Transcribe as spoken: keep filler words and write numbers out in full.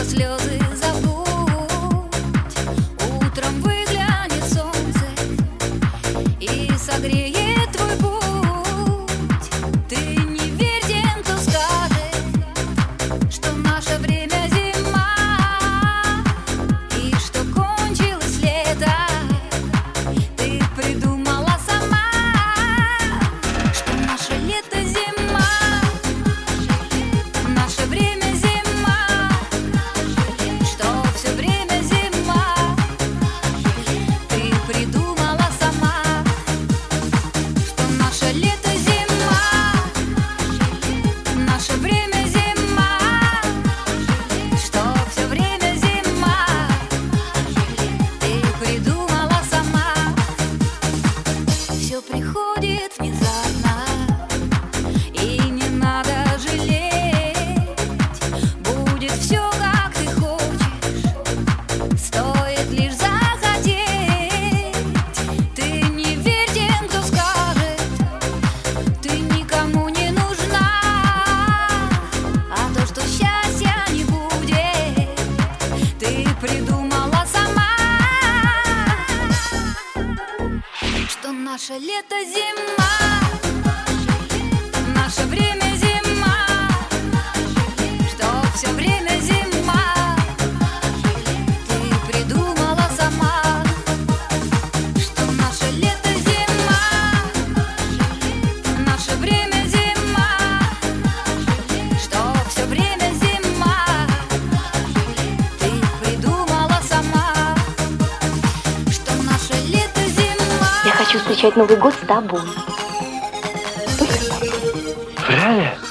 слезы забудь. Утром выглянет солнце и согреет твой путь. Ты не верь тем, кто скажет, что наше время зима и что кончилось лето. Ты придумала сама, что наше лето зима, наше время зима, что все время зима. Ты придумала сама, что наше лето зима, наше время зима, что все время зима. Ты придумала сама. Все приходит внезапно, и не надо жалеть. Будет все, как ты хочешь, стоит лишь захотеть. Ты не верь тем, кто скажет, ты никому не нужна. А то, что счастья не будет, ты придумала сама. Что наше лето зима, наше время зима, что все время зима. Ты придумала сама, что наше лето зима, наше время зима, что все время зима. Ты придумала сама, что наше лето зима. Я хочу встречать Новый год с тобой. Только с тобой. Реально?